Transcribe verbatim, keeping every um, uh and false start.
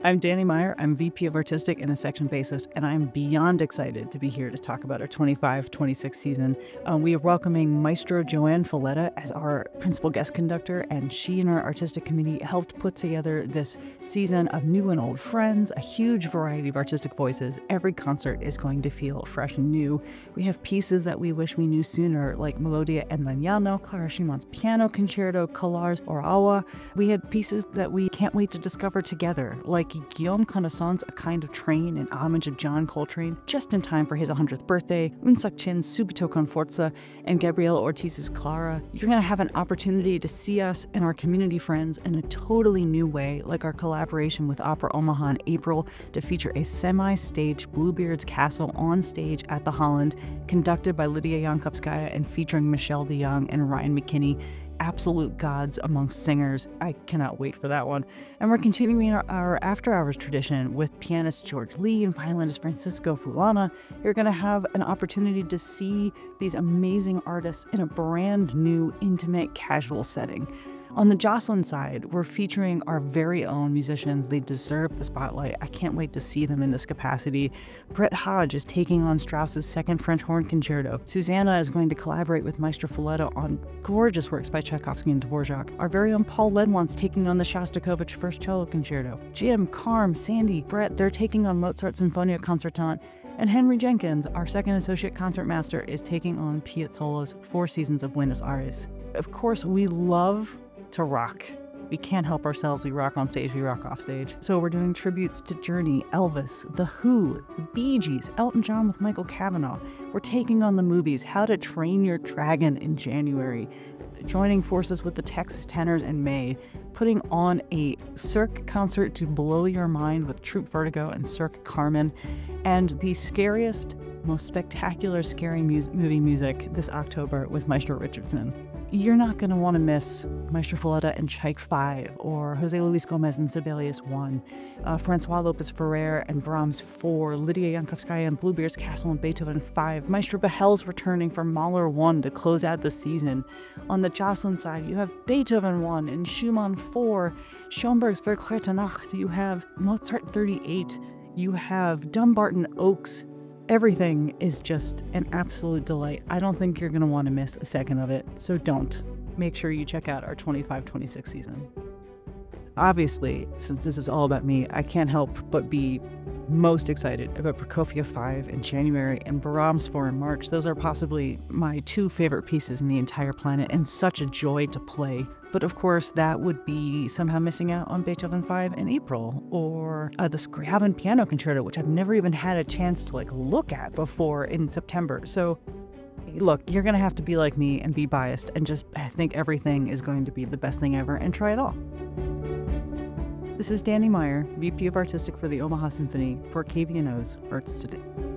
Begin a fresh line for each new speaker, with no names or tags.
I'm Danny Meyer. I'm V P of Artistic and a section bassist, and I'm beyond excited to be here to talk about our twenty-five twenty-six season. Um, we are welcoming Maestro Joanne Folletta as our principal guest conductor, and she and our artistic committee helped put together this season of new and old friends, a huge variety of artistic voices. Every concert is going to feel fresh and new. We have pieces that we wish we knew sooner, like Melodia and Mañana, Clara Schumann's Piano Concerto, Kalar's Orawa. We had pieces that we can't wait to discover together, like Guillaume Connaissant's A Kind of Train in homage of John Coltrane, just in time for his one hundredth birthday, Unsak Chin's Subito con Forza, and Gabriela Ortiz's Clara. You're going to have an opportunity to see us and our community friends in a totally new way, like our collaboration with Opera Omaha in April to feature a semi-staged Bluebeard's Castle on stage at the Holland, conducted by Lydia Yankovskaya and featuring Michelle DeYoung and Ryan McKinney. Absolute gods amongst singers. I cannot wait for that one. And we're continuing our, our after-hours tradition with pianist George Lee and violinist Francisco Fulana. You're going to have an opportunity to see these amazing artists in a brand new, intimate, casual setting. On the Jocelyn side, we're featuring our very own musicians. They deserve the spotlight. I can't wait to see them in this capacity. Brett Hodge is taking on Strauss's Second French Horn Concerto. Susanna is going to collaborate with Maestro Folletta on gorgeous works by Tchaikovsky and Dvorak. Our very own Paul Ledwant's taking on the Shostakovich First Cello Concerto. Jim, Carm, Sandy, Brett, they're taking on Mozart's Sinfonia Concertante. And Henry Jenkins, our second associate concertmaster, is taking on Piazzolla's Four Seasons of Buenos Aires. Of course, we love to rock. We can't help ourselves. We rock on stage, we rock off stage. So we're doing tributes to Journey, Elvis, The Who, The Bee Gees, Elton John with Michael Cavanaugh. We're taking on the movies, How to Train Your Dragon in January, joining forces with the Texas Tenors in May, putting on a Cirque concert to blow your mind with Troupe Vertigo and Cirque Carmen, and the scariest, most spectacular scary mu- movie music this October with Maestro Richardson. You're not going to want to miss Maestro Folletta and Tchaik five, or Jose Luis Gomez and Sibelius one, uh, Francois Lopez Ferrer and Brahms four, Lydia Yankovskaya and Bluebeard's Castle and Beethoven five, Maestro Behel's returning for Mahler one to close out the season. On the Jocelyn side, you have Beethoven one and Schumann four, Schoenberg's Verklärte Nacht, you have Mozart thirty-eight, you have Dumbarton Oaks. Everything is just an absolute delight. I don't think you're going to want to miss a second of it, so don't. Make sure you check out our twenty-five twenty-six season. Obviously, since this is all about me, I can't help but be most excited about Prokofiev five in January and Brahms four in March. Those are possibly my two favorite pieces in the entire planet and such a joy to play. But of course, that would be somehow missing out on Beethoven five in April, or uh, the Scriabin Piano Concerto, which I've never even had a chance to like look at before in September. So look, you're going to have to be like me and be biased and just think everything is going to be the best thing ever and try it all. This is Danny Meyer, V P of Artistic for the Omaha Symphony for K V N O's Arts Today.